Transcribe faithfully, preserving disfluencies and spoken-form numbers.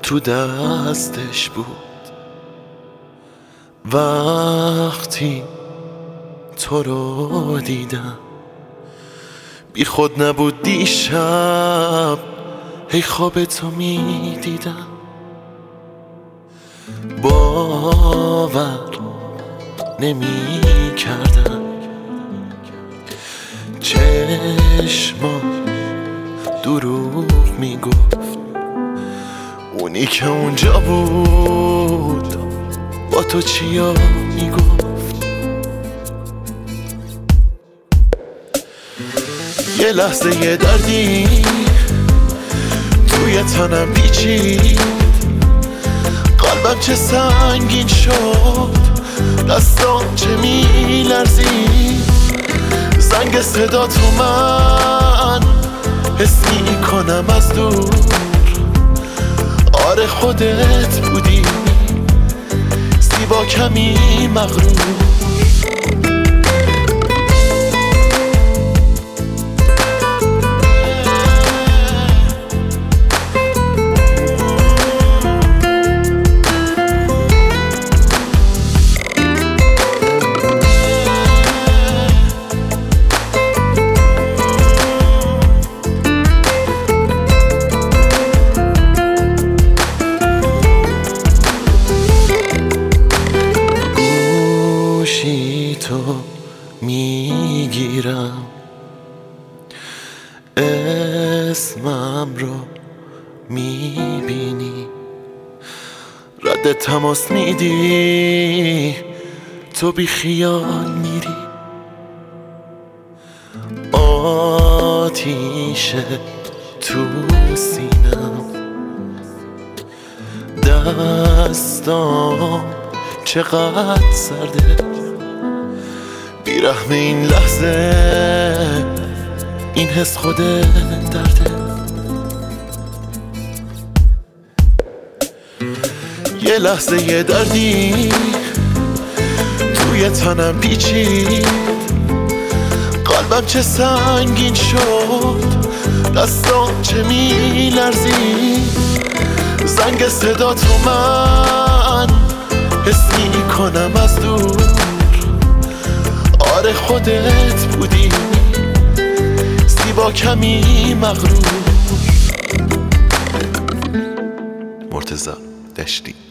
تو دستش بود وقتی تو رو دیدم. بی خود نبود دیشب هی خواب تو می دیدم. باور نمی کردم چشما دروغ می گفت. اونی که اونجا بود با تو چیا می گفت. یه لحظه یه دردی توی تنم پیچید. قلبم چه سنگین شد، دستام چه می لرزید. زنگ صدا تو من حس می کنم از دور. آره خودت بودی زیبا کمی مغرور. تو میگیرم اسمم رو میبینی. رد تماس میدی تو بی خیال میری. آتیش تو سینم دستام چقدر سرده. بیرحم این لحظه این حس خود درده. یه لحظه یه دردی توی تنم پیچید. قلبم چه سنگین شد، دستام چه می لرزید. زنگ صدا تو من حس می کنم از دور. آره خودت بودی زیبا کمی مغرور. مرتضی دشتی.